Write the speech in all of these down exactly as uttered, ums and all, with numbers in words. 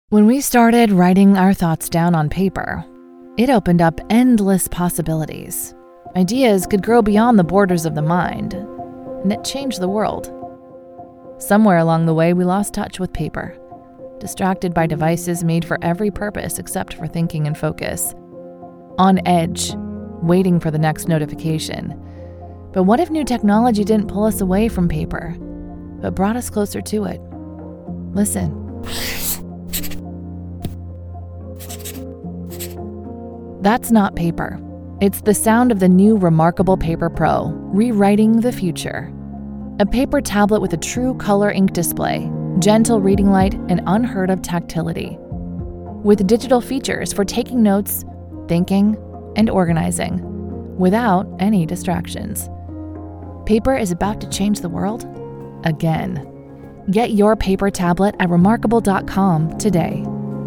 When we started writing our thoughts down on paper, it opened up endless possibilities. Ideas could grow beyond the borders of the mind, and it changed the world. Somewhere along the way, we lost touch with paper, distracted by devices made for every purpose except for thinking and focus. On edge, waiting for the next notification. But what if new technology didn't pull us away from paper, but brought us closer to it? Listen. That's not paper. It's the sound of the new Remarkable Paper Pro, rewriting the future. A paper tablet with a true color ink display, gentle reading light, and unheard of tactility. With digital features for taking notes, thinking, and organizing, without any distractions. Paper is about to change the world again. Get your paper tablet at remarkable dot com today.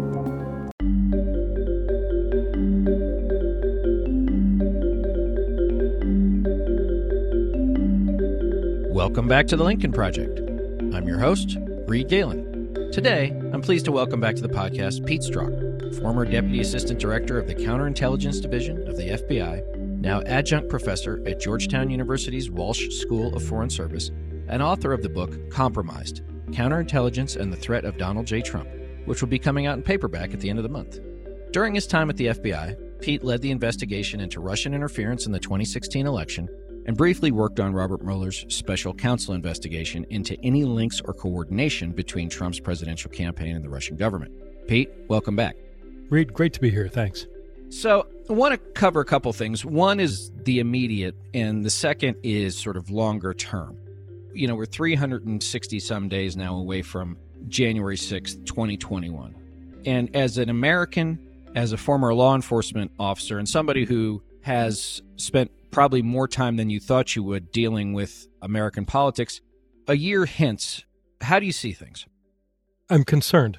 Welcome back to the Lincoln Project. I'm your host, Reed Galen. Today, I'm pleased to welcome back to the podcast Pete Strzok, former Deputy Assistant Director of the Counterintelligence Division of the F B I, now adjunct professor at Georgetown University's Walsh School of Foreign Service, and author of the book Compromised, Counterintelligence and the Threat of Donald J. Trump, which will be coming out in paperback at the end of the month. During his time at the F B I, Pete led the investigation into Russian interference in the twenty sixteen election and briefly worked on Robert Mueller's special counsel investigation into any links or coordination between Trump's presidential campaign and the Russian government. Pete, welcome back. Reed, great to be here. Thanks. So I want to cover a couple things. One is the immediate, and the second is sort of longer term. You know, we're three hundred sixty some days now away from January sixth, twenty twenty-one. And as an American, as a former law enforcement officer, and somebody who has spent probably more time than you thought you would dealing with American politics, a year hence, how do you see things? I'm concerned.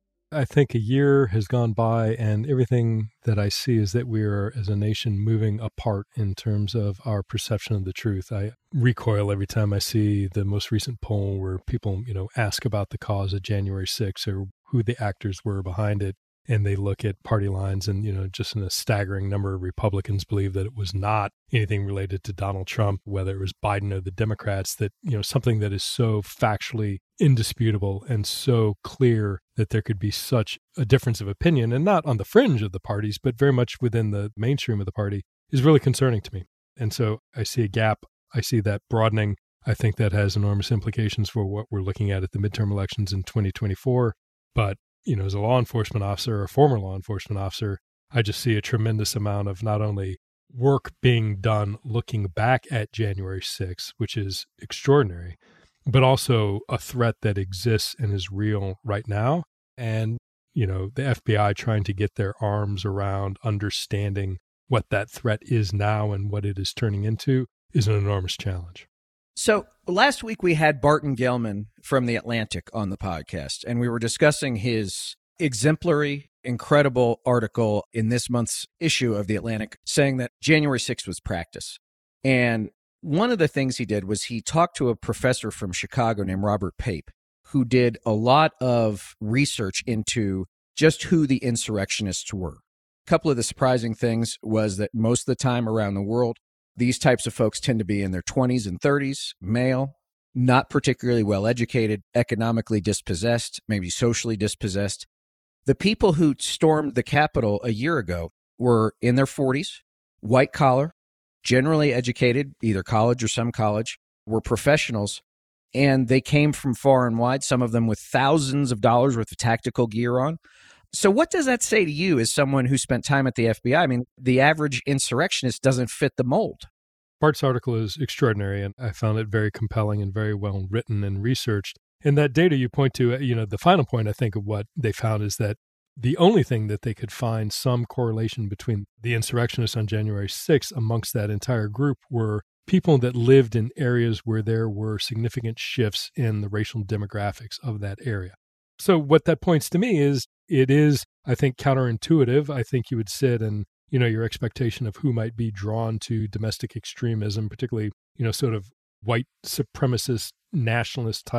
I think a year has gone by, and everything that I see is that we are, as a nation, moving apart in terms of our perception of the truth. I recoil every time I see the most recent poll where people, you know, ask about the cause of January sixth or who the actors were behind it. And they look at party lines and, you know, just in a staggering number of Republicans believe that it was not anything related to Donald Trump, whether it was Biden or the Democrats, that, you know, something that is so factually indisputable and so clear that there could be such a difference of opinion, and not on the fringe of the parties, but very much within the mainstream of the party, is really concerning to me. And so I see a gap. I see that broadening. I think that has enormous implications for what we're looking at at the midterm elections in twenty twenty-four. But you know, as a law enforcement officer or a former law enforcement officer, I just see a tremendous amount of not only work being done looking back at January sixth, which is extraordinary, but also a threat that exists and is real right now. And, you know, the F B I trying to get their arms around understanding what that threat is now and what it is turning into is an enormous challenge. So last week we had Barton Gellman from The Atlantic on the podcast, and we were discussing his exemplary, incredible article in this month's issue of The Atlantic saying that January sixth was practice. And one of the things he did was he talked to a professor from Chicago named Robert Pape, who did a lot of research into just who the insurrectionists were. A couple of the surprising things was that most of the time around the world, these types of folks tend to be in their twenties and thirties, male, not particularly well-educated, economically dispossessed, maybe socially dispossessed. The people who stormed the Capitol a year ago were in their forties, white-collar, generally educated, either college or some college, were professionals, and they came from far and wide, some of them with thousands of dollars worth of tactical gear on. So what does that say to you as someone who spent time at the F B I? I mean, the average insurrectionist doesn't fit the mold. Bart's article is extraordinary, and I found it very compelling and very well written and researched. And that data you point to, you know, the final point, I think, of what they found is that the only thing that they could find some correlation between the insurrectionists on January sixth amongst that entire group were people that lived in areas where there were significant shifts in the racial demographics of that area. So what that points to me is it is, I think, counterintuitive. I think you would sit and, you know, your expectation of who might be drawn to domestic extremism, particularly, you know, sort of white supremacist nationalist type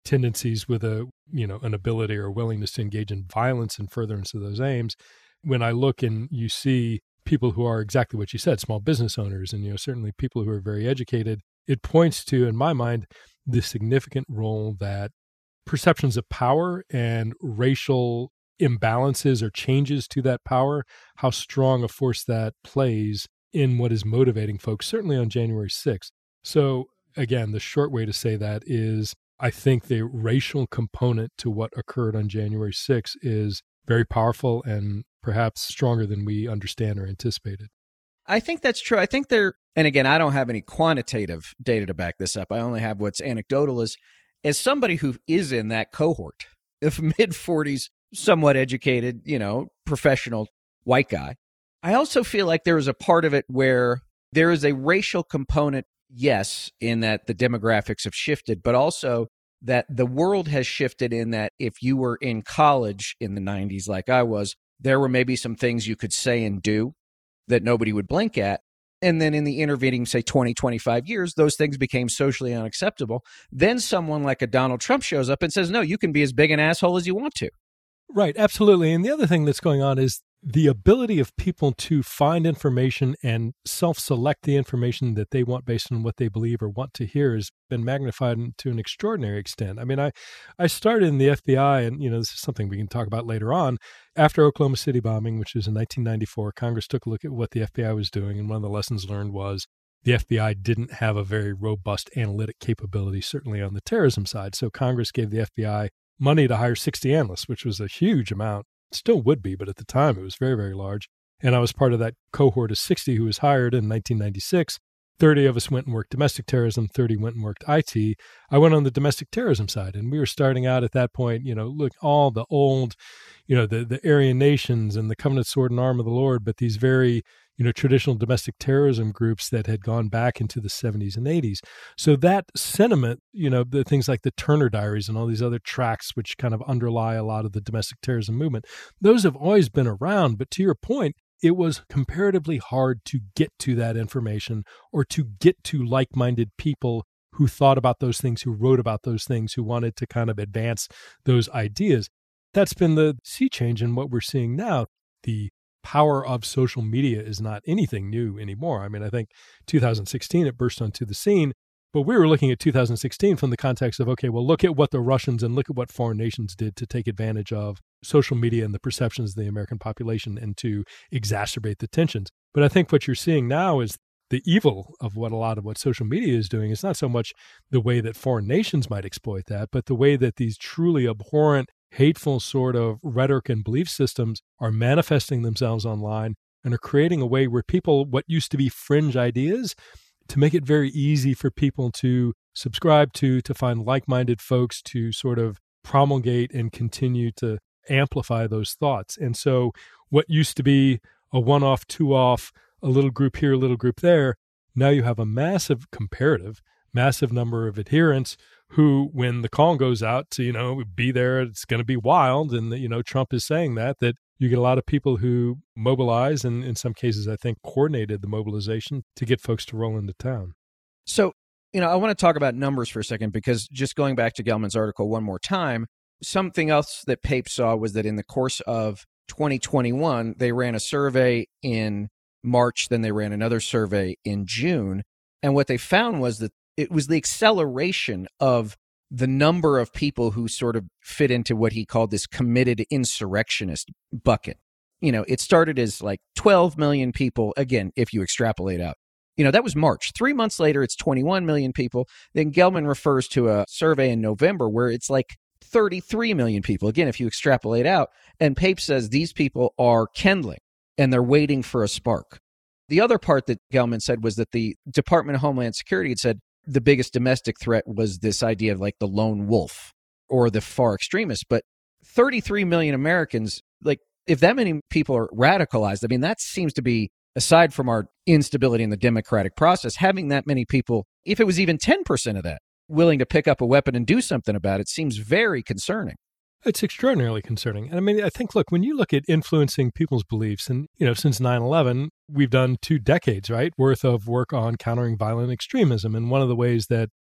tendencies with a, you know, an ability or willingness to engage in violence in furtherance of those aims. When I look and you see people who are exactly what you said, small business owners, and, you know, certainly people who are very educated, it points to, in my mind, the significant role that perceptions of power and racial imbalances or changes to that power, how strong a force that plays in what is motivating folks, certainly on January sixth. So again, the short way to say that is I think the racial component to what occurred on January sixth is very powerful and perhaps stronger than we understand or anticipated. I think that's true. I think there, and again, I don't have any quantitative data to back this up. I only have what's anecdotal. Is as somebody who is in that cohort of mid forties, somewhat educated, you know, professional white guy, I also feel like there is a part of it where there is a racial component, yes, in that the demographics have shifted, but also that the world has shifted in that if you were in college in the nineties like I was, there were maybe some things you could say and do that nobody would blink at. And then in the intervening, say, twenty, twenty-five years, those things became socially unacceptable. Then someone like a Donald Trump shows up and says, no, you can be as big an asshole as you want to. Right, absolutely. And the other thing that's going on is the ability of people to find information and self-select the information that they want based on what they believe or want to hear has been magnified to an extraordinary extent. I mean, I, I started in the F B I, and, you know, this is something we can talk about later on. After Oklahoma City bombing, which was in nineteen ninety-four, Congress took a look at what the F B I was doing, and one of the lessons learned was the F B I didn't have a very robust analytic capability, certainly on the terrorism side. So Congress gave the F B I money to hire sixty analysts, which was a huge amount. Still would be, but at the time it was very, very large. And I was part of that cohort of sixty who was hired in nineteen ninety-six. thirty of us went and worked domestic terrorism, thirty went and worked I T. I went on the domestic terrorism side, and we were starting out at that point, you know, look, all the old, you know, the, the Aryan nations and the Covenant Sword and Arm of the Lord, but these very, you know, traditional domestic terrorism groups that had gone back into the seventies and eighties. So that sentiment, you know, the things like the Turner Diaries and all these other tracts, which kind of underlie a lot of the domestic terrorism movement, those have always been around. But to your point, it was comparatively hard to get to that information or to get to like-minded people who thought about those things, who wrote about those things, who wanted to kind of advance those ideas. That's been the sea change in what we're seeing now. The power of social media is not anything new anymore. I mean, I think two thousand sixteen, it burst onto the scene, but we were looking at two thousand sixteen from the context of, okay, well, look at what the Russians and look at what foreign nations did to take advantage of social media and the perceptions of the American population and to exacerbate the tensions. But I think what you're seeing now is the evil of what a lot of what social media is doing is not so much the way that foreign nations might exploit that, but the way that these truly abhorrent, hateful sort of rhetoric and belief systems are manifesting themselves online and are creating a way where people, what used to be fringe ideas, to make it very easy for people to subscribe to, to find like-minded folks to sort of promulgate and continue to amplify those thoughts. And so what used to be a one-off, two-off, a little group here, a little group there, now you have a massive comparative, massive number of adherents who, when the call goes out to, you know, be there, it's going to be wild. And, you know, Trump is saying that, that you get a lot of people who mobilize and in some cases, I think, coordinated the mobilization to get folks to roll into town. So, you know, I want to talk about numbers for a second, because just going back to Gelman's article one more time, something else that Pape saw was that in the course of twenty twenty-one, they ran a survey in March, then they ran another survey in June. And what they found was that it was the acceleration of the number of people who sort of fit into what he called this committed insurrectionist bucket. You know, it started as like twelve million people. Again, if you extrapolate out, you know, that was March. Three months later, it's twenty-one million people. Then Gelman refers to a survey in November where it's like thirty-three million people. Again, if you extrapolate out, and Pape says these people are kindling and they're waiting for a spark. The other part that Gelman said was that the Department of Homeland Security had said the biggest domestic threat was this idea of like the lone wolf or the far extremists. But thirty-three million Americans, like if that many people are radicalized, I mean, that seems to be, aside from our instability in the democratic process, having that many people, if it was even ten percent of that, willing to pick up a weapon and do something about it, seems very concerning. It's extraordinarily concerning. And I mean, I think, look, when you look at influencing people's beliefs, and, you know, since nine eleven, we've done two decades, right, worth of work on countering violent extremism. And one of the ways that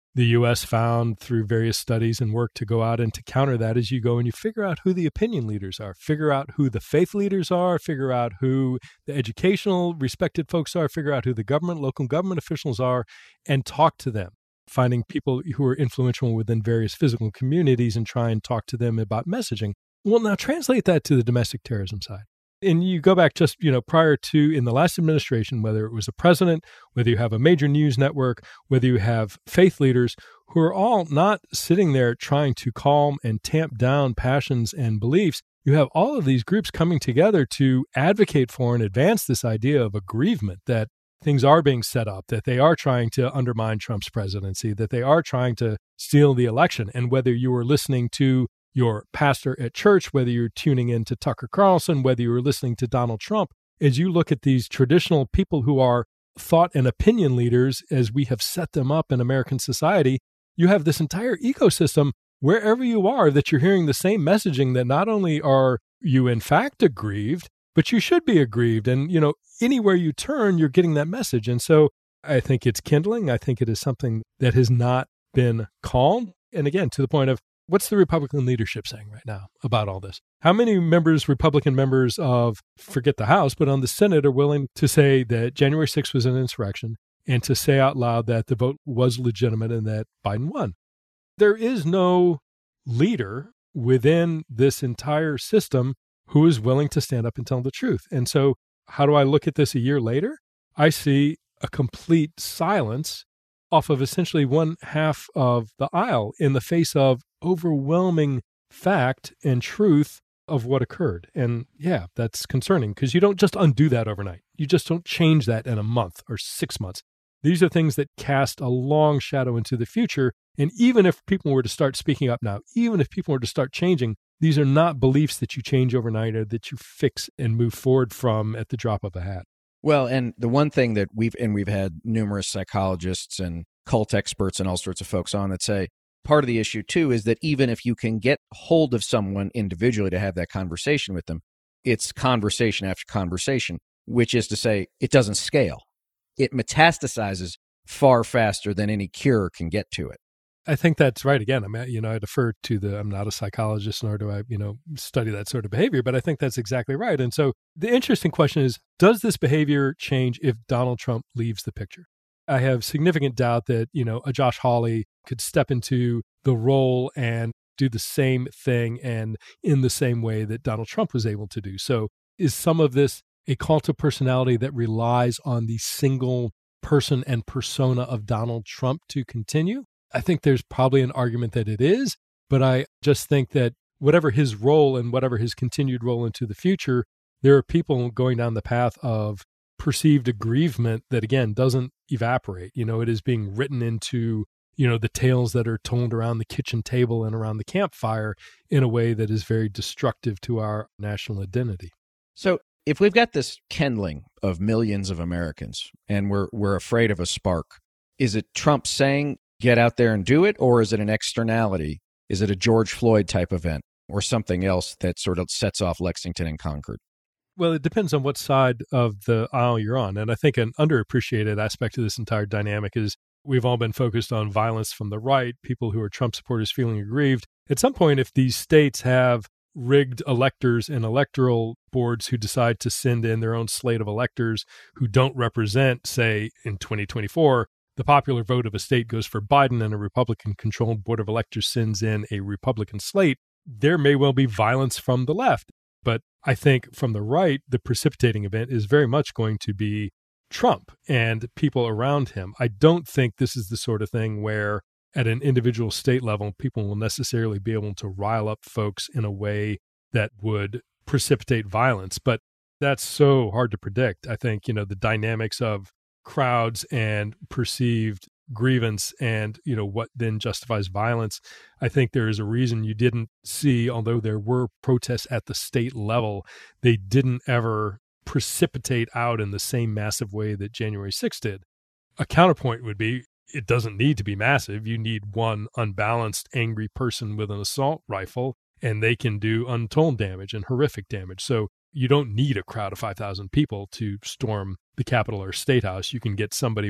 the U S found through various studies and work to go out and to counter that as you go and you figure out who the opinion leaders are, figure out who the faith leaders are, figure out who the educational respected folks are, figure out who the government, local government officials are, and talk to them, finding people who are influential within various physical communities and try and talk to them about messaging. Well, now translate that to the domestic terrorism side. And you go back just, you know, prior to in the last administration, whether it was a president, whether you have a major news network, whether you have faith leaders who are all not sitting there trying to calm and tamp down passions and beliefs. You have all of these groups coming together to advocate for and advance this idea of aggrievement, that things are being set up, that they are trying to undermine Trump's presidency, that they are trying to steal the election. And whether you were listening to your pastor at church, whether you're tuning in to Tucker Carlson, whether you were listening to Donald Trump, as you look at these traditional people who are thought and opinion leaders, as we have set them up in American society, you have this entire ecosystem wherever you are that you're hearing the same messaging, that not only are you in fact aggrieved, but you should be aggrieved. And, you know, anywhere you turn, you're getting that message. And so I think it's kindling. I think it is something that has not been calmed. And again, to the point of, what's the Republican leadership saying right now about all this? How many members, Republican members of, forget the House, but on the Senate are willing to say that January sixth was an insurrection and to say out loud that the vote was legitimate and that Biden won? There is no leader within this entire system who is willing to stand up and tell the truth. And so how do I look at this a year later? I see a complete silence off of essentially one half of the aisle in the face of overwhelming fact and truth of what occurred. And yeah, that's concerning because you don't just undo that overnight. You just don't change that in a month or six months. These are things that cast a long shadow into the future. And even if people were to start speaking up now, even if people were to start changing, these are not beliefs that you change overnight or that you fix and move forward from at the drop of a hat. Well, and the one thing that we've, and we've had numerous psychologists and cult experts and all sorts of folks on that say, part of the issue too is that even if you can get hold of someone individually to have that conversation with them, it's conversation after conversation, which is to say it doesn't scale. It metastasizes far faster than any cure can get to it. I think that's right. Again, I mean, you know, I defer to the, I'm not a psychologist, nor do I, you know, study that sort of behavior, but I think that's exactly right. And so the interesting question is, does this behavior change if Donald Trump leaves the picture? I have significant doubt that, you know, a Josh Hawley could step into the role and do the same thing and in the same way that Donald Trump was able to do. So is some of this a cult of personality that relies on the single person and persona of Donald Trump to continue? I think there's probably an argument that it is, but I just think that whatever his role and whatever his continued role into the future, there are people going down the path of perceived aggrievement that, again, doesn't evaporate. You know, it is being written into, you know, the tales that are told around the kitchen table and around the campfire in a way that is very destructive to our national identity. So if we've got this kindling of millions of Americans and we're we're afraid of a spark, is it Trump saying, get out there and do it, or is it an externality? Is it a George Floyd type event or something else that sort of sets off Lexington and Concord? Well, it depends on what side of the aisle you're on. And I think an underappreciated aspect of this entire dynamic is we've all been focused on violence from the right, people who are Trump supporters feeling aggrieved. At some point, if these states have rigged electors and electoral boards who decide to send in their own slate of electors who don't represent, say, in twenty twenty-four, the popular vote of a state goes for Biden and a Republican-controlled board of electors sends in a Republican slate, there may well be violence from the left. But I think from the right, the precipitating event is very much going to be Trump and people around him. I don't think this is the sort of thing where at an individual state level, people will necessarily be able to rile up folks in a way that would precipitate violence. But that's so hard to predict. I think, you know, the dynamics of crowds and perceived grievance and, you know, what then justifies violence. I think there is a reason you didn't see, although there were protests at the state level, they didn't ever precipitate out in the same massive way that January sixth did. A counterpoint would be, it doesn't need to be massive. You need one unbalanced, angry person with an assault rifle, and they can do untold damage and horrific damage. So you don't need a crowd of five thousand people to storm the Capitol or State House. You can get somebody with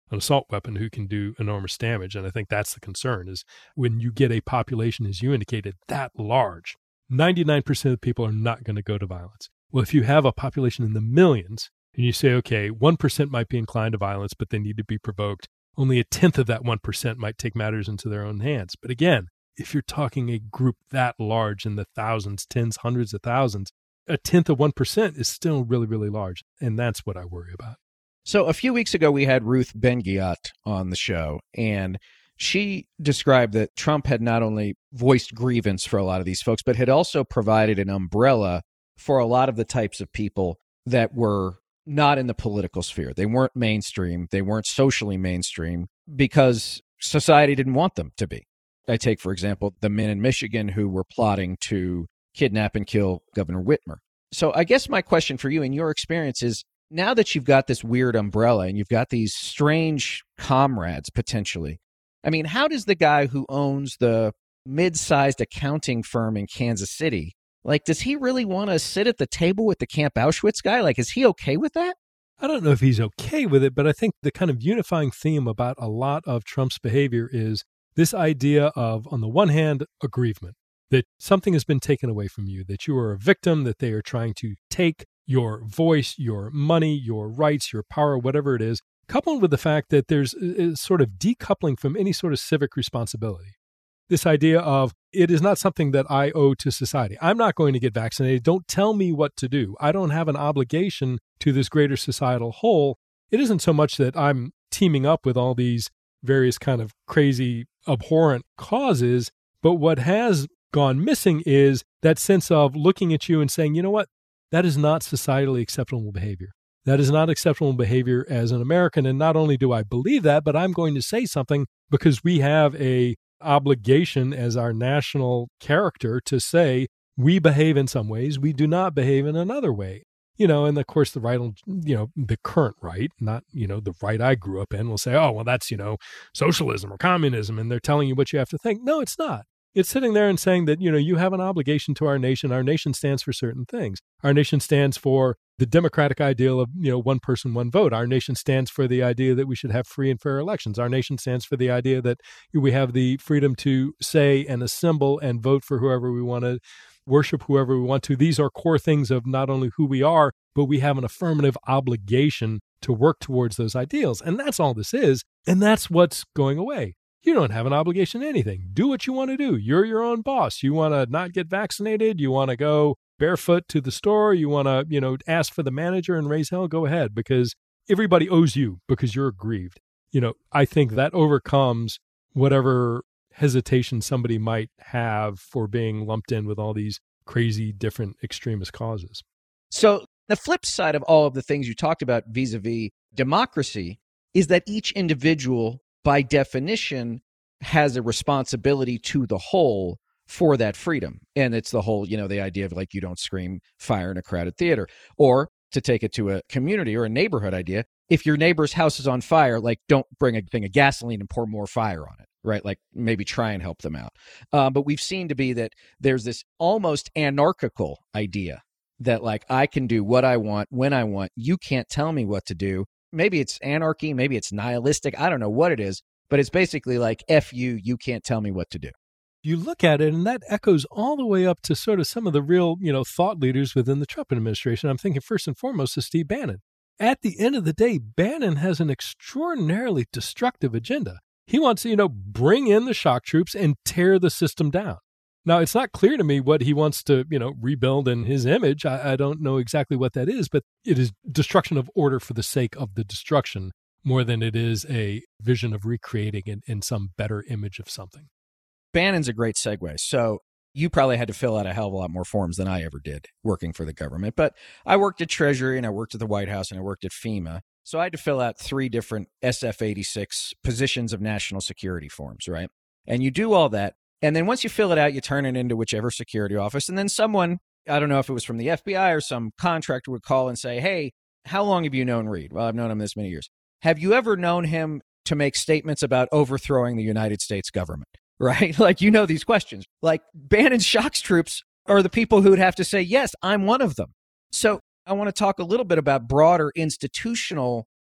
an assault weapon who can do enormous damage. And I think that's the concern, is when you get a population, as you indicated, that large, ninety-nine percent of people are not going to go to violence. Well, if you have a population in the millions and you say, okay, one percent might be inclined to violence, but they need to be provoked, only a tenth of that one percent might take matters into their own hands. But again, if you're talking a group that large in the thousands, tens, hundreds of thousands, a tenth of one percent is still really, really large. And that's what I worry about. So a few weeks ago, we had Ruth Ben-Ghiat on the show, and she described that Trump had not only voiced grievance for a lot of these folks, but had also provided an umbrella for a lot of the types of people that were not in the political sphere. They weren't mainstream. They weren't socially mainstream because society didn't want them to be. I take, for example, the men in Michigan who were plotting to kidnap and kill Governor Whitmer. So I guess my question for you, in your experience, is now that you've got this weird umbrella and you've got these strange comrades potentially, I mean, how does the guy who owns the mid-sized accounting firm in Kansas City, like, does he really want to sit at the table with the Camp Auschwitz guy? Like, is he okay with that? I don't know if he's okay with it, but I think the kind of unifying theme about a lot of Trump's behavior is this idea of, on the one hand, aggrievement, that something has been taken away from you, that you are a victim, that they are trying to take your voice, your money, your rights, your power, whatever it is, coupled with the fact that there's a sort of decoupling from any sort of civic responsibility. This idea of, it is not something that I owe to society. I'm not going to get vaccinated. Don't tell me what to do. I don't have an obligation to this greater societal whole. It isn't so much that I'm teaming up with all these various kind of crazy, abhorrent causes, but what has gone missing is that sense of looking at you and saying, you know what, that is not societally acceptable behavior. That is not acceptable behavior as an American. And not only do I believe that, but I'm going to say something because we have a obligation as our national character to say we behave in some ways, we do not behave in another way. You know, and of course the right, you know, the current right, not, you know, the right I grew up in will say, oh, well, that's, you know, socialism or communism, and they're telling you what you have to think. No, it's not. It's sitting there and saying that, you know, you have an obligation to our nation. Our nation stands for certain things. Our nation stands for the democratic ideal of, you know, one person, one vote. Our nation stands for the idea that we should have free and fair elections. Our nation stands for the idea that we have the freedom to say and assemble and vote for whoever we want to, worship whoever we want to. These are core things of not only who we are, but we have an affirmative obligation to work towards those ideals. And that's all this is. And that's what's going away. You don't have an obligation to anything. Do what you want to do. You're your own boss. You want to not get vaccinated. You want to go barefoot to the store. You want to, you know, ask for the manager and raise hell. Go ahead, because everybody owes you because you're aggrieved. You know, I think that overcomes whatever hesitation somebody might have for being lumped in with all these crazy different extremist causes. So the flip side of all of the things you talked about vis-a-vis democracy is that each individual, by definition, has a responsibility to the whole for that freedom. And it's the whole, you know, the idea of like, you don't scream fire in a crowded theater. Or to take it to a community or a neighborhood idea, if your neighbor's house is on fire, like, don't bring a thing of gasoline and pour more fire on it, right? Like, maybe try and help them out. Um, but we've seen to be that there's this almost anarchical idea that, like, I can do what I want, when I want. You can't tell me what to do. Maybe it's anarchy, maybe it's nihilistic. I don't know what it is, but it's basically like, F you, you can't tell me what to do. You look at it, and that echoes all the way up to sort of some of the real, you know, thought leaders within the Trump administration. I'm thinking first and foremost of Steve Bannon. At the end of the day, Bannon has an extraordinarily destructive agenda. He wants to, you know, bring in the shock troops and tear the system down. Now, it's not clear to me what he wants to, you know, rebuild in his image. I, I don't know exactly what that is, but it is destruction of order for the sake of the destruction more than it is a vision of recreating in, in some better image of something. Bannon's a great segue. So you probably had to fill out a hell of a lot more forms than I ever did working for the government. But I worked at Treasury, and I worked at the White House, and I worked at FEMA. So I had to fill out three different S F eighty-six positions of national security forms, right? And you do all that. And then once you fill it out, you turn it into whichever security office. And then someone, I don't know if it was from the F B I or some contractor, would call and say, hey, how long have you known Reid? Well, I've known him this many years. Have you ever known him to make statements about overthrowing the United States government? Right? Like, you know these questions. Like, Bannon's shock troops are the people who would have to say, yes, I'm one of them. So I want to talk a little bit about broader institutional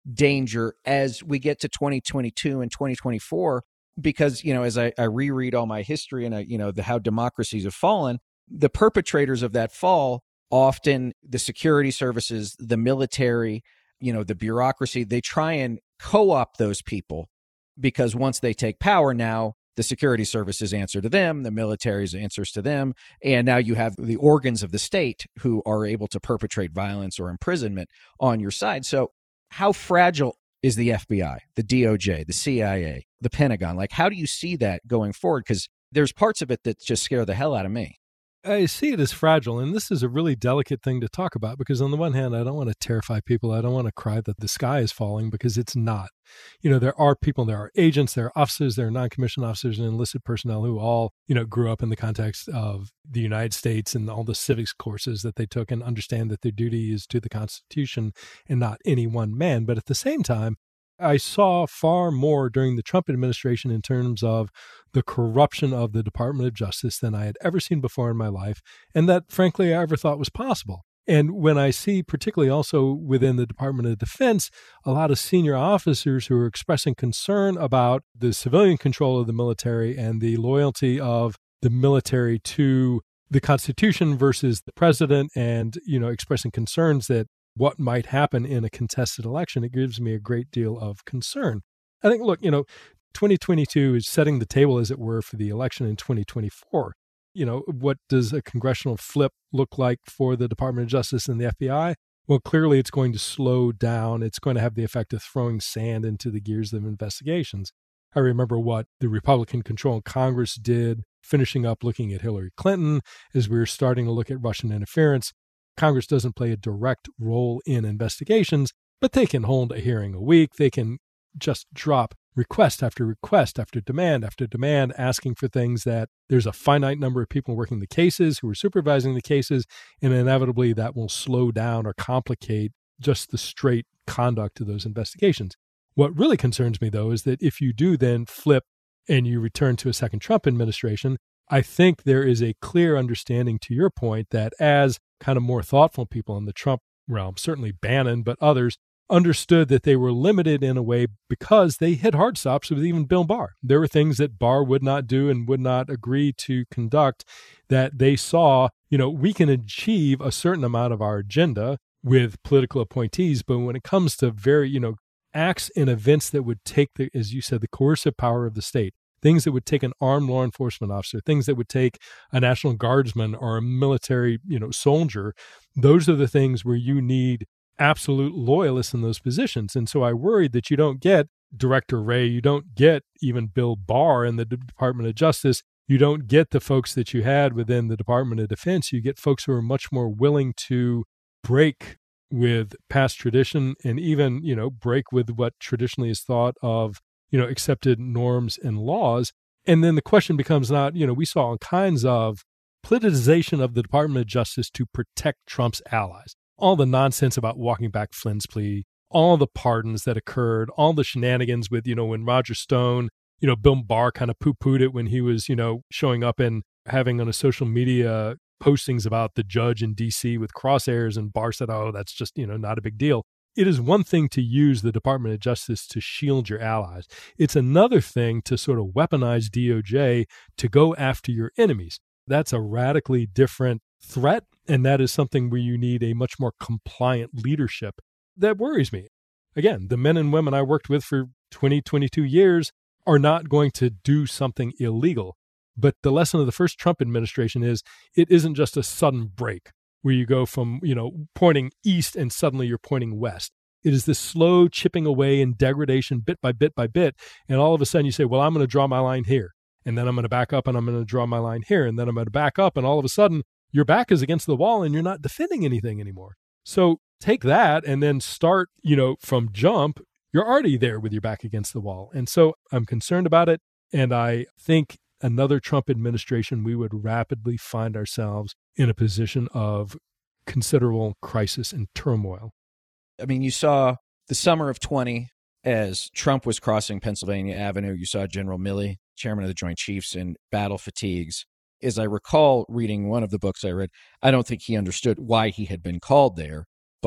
danger as we get to twenty twenty-two and twenty twenty-four, because, you know, as I, I reread all my history and I, you know, the how democracies have fallen, the perpetrators of that fall, often the security services, the military, you know, the bureaucracy, they try and co-opt those people, because once they take power now, the security services answer to them, the military's answers to them, and now you have the organs of the state who are able to perpetrate violence or imprisonment on your side. So how fragile is the F B I, the D O J, the C I A, the Pentagon? Like, how do you see that going forward? Because there's parts of it that just scare the hell out of me. I see it as fragile, and this is a really delicate thing to talk about, because on the one hand, I don't want to terrify people. I don't want to cry that the sky is falling, because it's not. You know, there are people, there are agents, there are officers, there are non-commissioned officers and enlisted personnel who all, you know, grew up in the context of the United States and all the civics courses that they took, and understand that their duty is to the Constitution and not any one man. But at the same time, I saw far more during the Trump administration in terms of the corruption of the Department of Justice than I had ever seen before in my life, and that, frankly, I ever thought was possible. And when I see, particularly also within the Department of Defense, a lot of senior officers who are expressing concern about the civilian control of the military and the loyalty of the military to the Constitution versus the president, and, you know, expressing concerns that what might happen in a contested election, it gives me a great deal of concern. I think, look, you know, twenty twenty-two is setting the table, as it were, for the election in twenty twenty-four. You know, what does a congressional flip look like for the Department of Justice and the F B I? Well, clearly it's going to slow down. It's going to have the effect of throwing sand into the gears of investigations. I remember what the Republican-controlled Congress did, finishing up looking at Hillary Clinton as we were starting to look at Russian interference. Congress doesn't play a direct role in investigations, but they can hold a hearing a week. They can just drop request after request after demand after demand, asking for things that there's a finite number of people working the cases who are supervising the cases, and inevitably that will slow down or complicate just the straight conduct of those investigations. What really concerns me, though, is that if you do then flip and you return to a second Trump administration, I think there is a clear understanding, to your point, that as kind of more thoughtful people in the Trump realm, certainly Bannon, but others, understood that they were limited in a way because they hit hard stops with even Bill Barr. There were things that Barr would not do and would not agree to conduct that they saw, you know, we can achieve a certain amount of our agenda with political appointees, but when it comes to very, you know, acts and events that would take the, as you said, the coercive power of the state, things that would take an armed law enforcement officer, things that would take a National Guardsman or a military, you know, soldier, those are the things where you need absolute loyalists in those positions. And so I worried that you don't get Director Wray, you don't get even Bill Barr in the Department of Justice, you don't get the folks that you had within the Department of Defense. You get folks who are much more willing to break with past tradition and even, you know, break with what traditionally is thought of, you know, accepted norms and laws. And then the question becomes not, you know, we saw all kinds of politicization of the Department of Justice to protect Trump's allies. All the nonsense about walking back Flynn's plea, all the pardons that occurred, all the shenanigans with, you know, when Roger Stone, you know, Bill Barr kind of poo-pooed it when he was, you know, showing up and having on a social media postings about the judge in D C with crosshairs, and Barr said, oh, that's just, you know, not a big deal. It is one thing to use the Department of Justice to shield your allies. It's another thing to sort of weaponize D O J to go after your enemies. That's a radically different threat, and that is something where you need a much more compliant leadership. That worries me. Again, the men and women I worked with for twenty, twenty-two years are not going to do something illegal. But the lesson of the first Trump administration is it isn't just a sudden break where you go from, you know, pointing east and suddenly you're pointing west. It is this slow chipping away and degradation bit by bit by bit. And all of a sudden you say, well, I'm going to draw my line here. And then I'm going to back up and I'm going to draw my line here. And then I'm going to back up. And all of a sudden your back is against the wall and you're not defending anything anymore. So take that and then start, you know, from jump. You're already there with your back against the wall. And so I'm concerned about it. And I think another Trump administration, we would rapidly find ourselves in a position of considerable crisis and turmoil. I mean, you saw the summer of twenty as Trump was crossing Pennsylvania Avenue. You saw General Milley, chairman of the Joint Chiefs, in battle fatigues. As I recall reading one of the books I read, I don't think he understood why he had been called there, but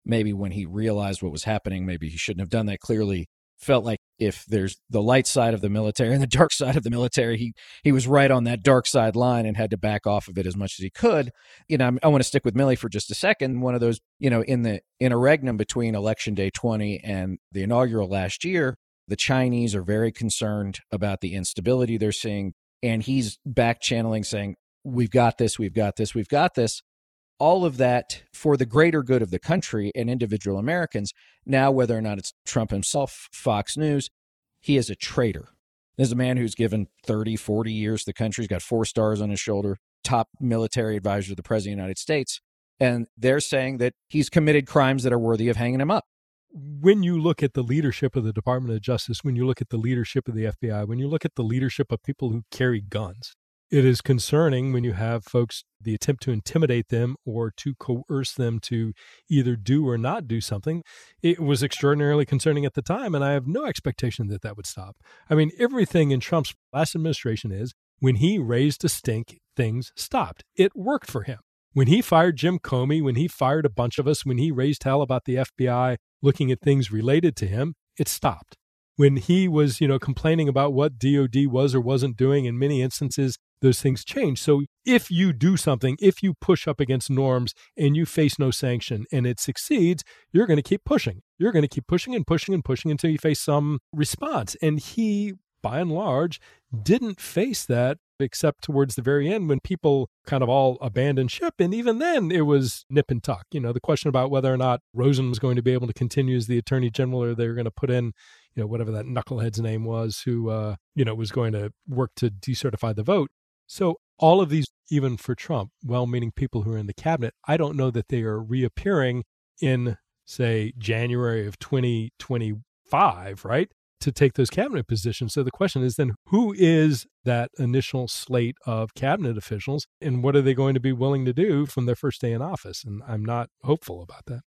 maybe when he realized what was happening, maybe he shouldn't have done that. Clearly felt like if there's the light side of the military and the dark side of the military, he he was right on that dark side line and had to back off of it as much as he could. You know, I'm, I want to stick with Milley for just a second. One of those, you know, in the interregnum between Election Day twenty and the inaugural last year, the Chinese are very concerned about the instability they're seeing. And he's back channeling saying, we've got this, we've got this, we've got this. All of that for the greater good of the country and individual Americans. Now, whether or not it's Trump himself, Fox News, he is a traitor. There's a man who's given thirty, forty years to the country. He's got four stars on his shoulder, top military advisor to the President of the United States. And they're saying that he's committed crimes that are worthy of hanging him up. When you look at the leadership of the Department of Justice, when you look at the leadership of the F B I, when you look at the leadership of people who carry guns, it is concerning when you have folks, the attempt to intimidate them or to coerce them to either do or not do something. It was extraordinarily concerning at the time, and I have no expectation that that would stop. I mean, everything in Trump's last administration is when he raised a stink, things stopped. It worked for him. When he fired Jim Comey, when he fired a bunch of us, when he raised hell about the F B I looking at things related to him, it stopped. When he was, you know, complaining about what D O D was or wasn't doing, in many instances, those things change. So if you do something, if you push up against norms and you face no sanction and it succeeds, you're going to keep pushing. You're going to keep pushing and pushing and pushing until you face some response. And he, by and large, didn't face that except towards the very end when people kind of all abandoned ship. And even then it was nip and tuck. You know, the question about whether or not Rosen was going to be able to continue as the attorney general or they were going to put in, you know, whatever that knucklehead's name was who, uh, you know, was going to work to decertify the vote. So all of these, even for Trump, well-meaning people who are in the cabinet, I don't know that they are reappearing in, say, January of twenty twenty-five, right, to take those cabinet positions. So the question is then, who is that initial slate of cabinet officials and what are they going to be willing to do from their first day in office? And I'm not hopeful about that.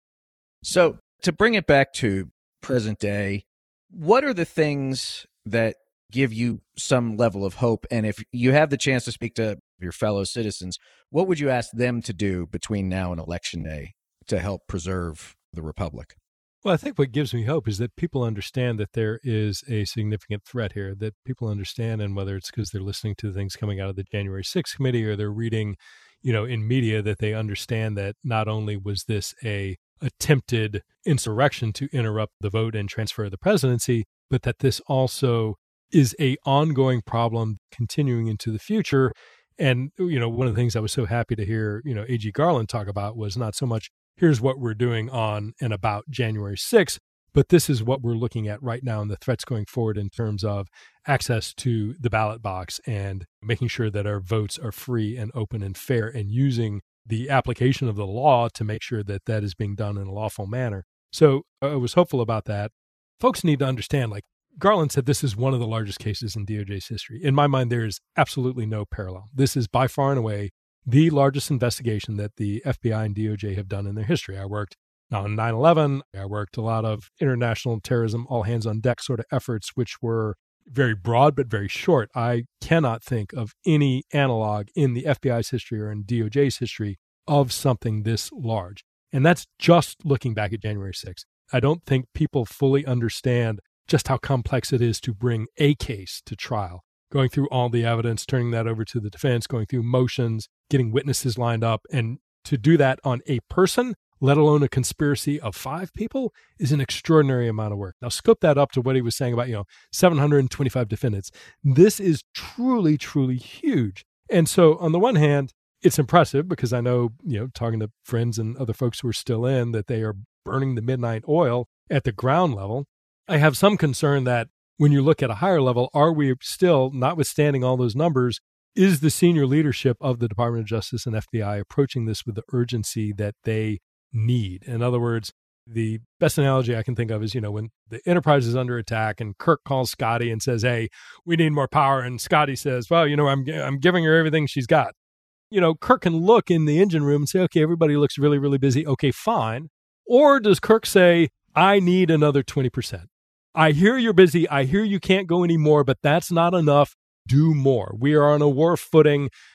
So to bring it back to present day, what are the things that give you some level of hope? And if you have the chance to speak to your fellow citizens, what would you ask them to do between now and Election Day to help preserve the republic? Well, I think what gives me hope is that people understand that there is a significant threat here, that people understand, and whether it's because they're listening to things coming out of the January sixth committee or they're reading, you know, in media, that they understand that not only was this a attempted insurrection to interrupt the vote and transfer the presidency, but that this also is a ongoing problem continuing into the future. And, you know, one of the things I was so happy to hear, you know, A G Garland talk about was not so much here's what we're doing on and about January sixth, but this is what we're looking at right now and the threats going forward in terms of access to the ballot box and making sure that our votes are free and open and fair and using the application of the law to make sure that that is being done in a lawful manner. So I was hopeful about that. Folks need to understand, like, Garland said this is one of the largest cases in D O J's history. In my mind, there is absolutely no parallel. This is by far and away the largest investigation that the F B I and D O J have done in their history. I worked on nine eleven. I worked a lot of international terrorism, all hands on deck sort of efforts, which were very broad but very short. I cannot think of any analog in the F B I's history or in D O J's history of something this large. And that's just looking back at January sixth. I don't think people fully understand just how complex it is to bring a case to trial, going through all the evidence, turning that over to the defense, going through motions, getting witnesses lined up. And to do that on a person, let alone a conspiracy of five people, is an extraordinary amount of work. Now, scope that up to what he was saying about, you know, seven hundred twenty-five defendants. This is truly, truly huge. And so on the one hand, it's impressive because I know, you know, talking to friends and other folks who are still in, that they are burning the midnight oil at the ground level. I have some concern that when you look at a higher level, are we still, notwithstanding all those numbers, is the senior leadership of the Department of Justice and F B I approaching this with the urgency that they need? In other words, the best analogy I can think of is, you know, when the Enterprise is under attack and Kirk calls Scotty and says, hey, we need more power. And Scotty says, well, you know, I'm I'm giving her everything she's got. You know, Kirk can look in the engine room and say, okay, everybody looks really, really busy. Okay, fine. Or does Kirk say, I need another twenty percent? I hear you're busy. I hear you can't go anymore, but that's not enough. Do more. We are on a war footing.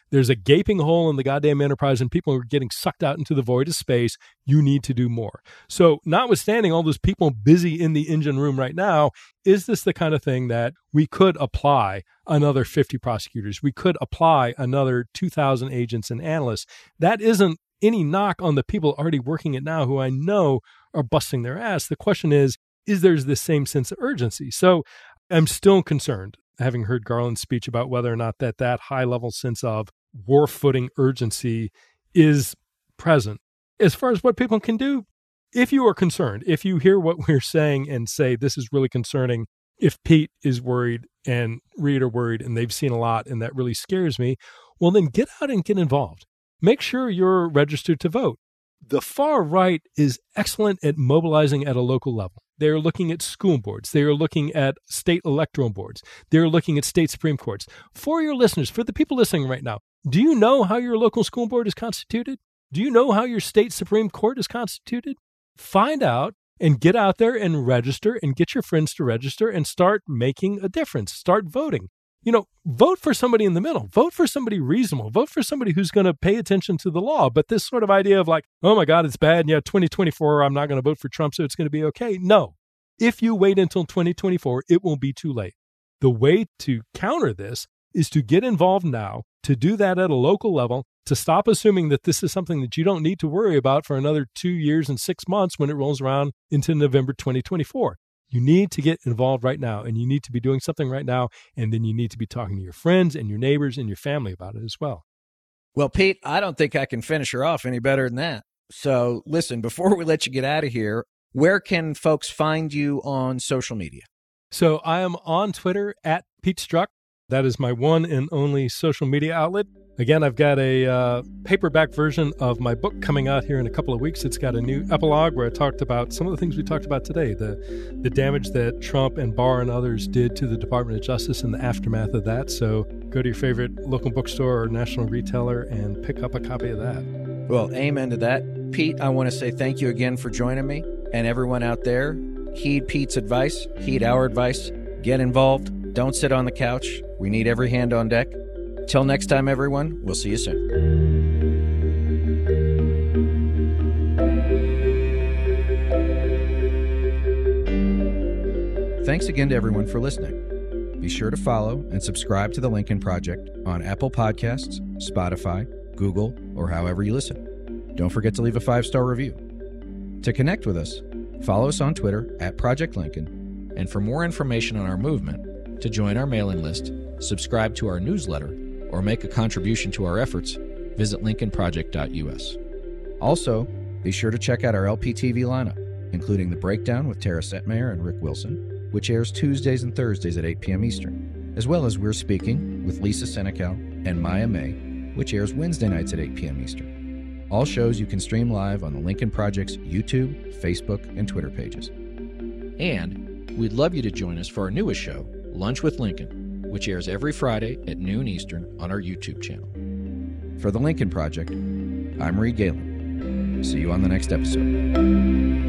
There's a gaping hole in the goddamn enterprise and people are getting sucked out into the void of space. You need to do more. So notwithstanding all those people busy in the engine room right now, is this the kind of thing that we could apply another fifty prosecutors? We could apply another two thousand agents and analysts. That isn't any knock on the people already working it now who I know are busting their ass. The question is, is there this same sense of urgency? So I'm still concerned, having heard Garland's speech, about whether or not that that high-level sense of war-footing urgency is present. As far as what people can do, if you are concerned, if you hear what we're saying and say, this is really concerning, if Pete is worried and Reed are worried and they've seen a lot and that really scares me, well, then get out and get involved. Make sure you're registered to vote. The far right is excellent at mobilizing at a local level. They're looking at school boards. They are looking at state electoral boards. They're looking at state Supreme Courts. For your listeners, for the people listening right now, do you know how your local school board is constituted? Do you know how your state Supreme Court is constituted? Find out and get out there and register and get your friends to register and start making a difference. Start voting. You know, vote for somebody in the middle. Vote for somebody reasonable. Vote for somebody who's going to pay attention to the law. But this sort of idea of like, oh my God, it's bad. And yeah, twenty twenty-four, I'm not going to vote for Trump, so it's going to be okay. No. If you wait until twenty twenty-four, it will be too late. The way to counter this is to get involved now, to do that at a local level, to stop assuming that this is something that you don't need to worry about for another two years and six months when it rolls around into November twenty twenty-four. You need to get involved right now, and you need to be doing something right now, and then you need to be talking to your friends and your neighbors and your family about it as well. Well, Pete, I don't think I can finish her off any better than that. So listen, before we let you get out of here, where can folks find you on social media? So I am on Twitter at Pete Strzok. That is my one and only social media outlet. Again, I've got a uh, paperback version of my book coming out here in a couple of weeks. It's got a new epilogue where I talked about some of the things we talked about today, the the damage that Trump and Barr and others did to the Department of Justice in the aftermath of that. So go to your favorite local bookstore or national retailer and pick up a copy of that. Well, amen to that. Pete, I want to say thank you again for joining me. And everyone out there, heed Pete's advice, heed our advice, get involved, don't sit on the couch. We need every hand on deck. Till next time, everyone, we'll see you soon. Thanks again to everyone for listening. Be sure to follow and subscribe to The Lincoln Project on Apple Podcasts, Spotify, Google, or however you listen. Don't forget to leave a five-star review. To connect with us, follow us on Twitter at Project Lincoln, and for more information on our movement, to join our mailing list, subscribe to our newsletter, or make a contribution to our efforts, visit lincoln project dot u s. Also, be sure to check out our L P T V lineup, including The Breakdown with Tara Setmayer and Rick Wilson, which airs Tuesdays and Thursdays at eight p.m. Eastern, as well as We're Speaking with Lisa Senecal and Maya May, which airs Wednesday nights at eight p.m. Eastern. All shows you can stream live on the Lincoln Project's YouTube, Facebook, and Twitter pages. And we'd love you to join us for our newest show, Lunch with Lincoln, which airs every Friday at noon Eastern on our YouTube channel. For The Lincoln Project, I'm Reed Galen. See you on the next episode.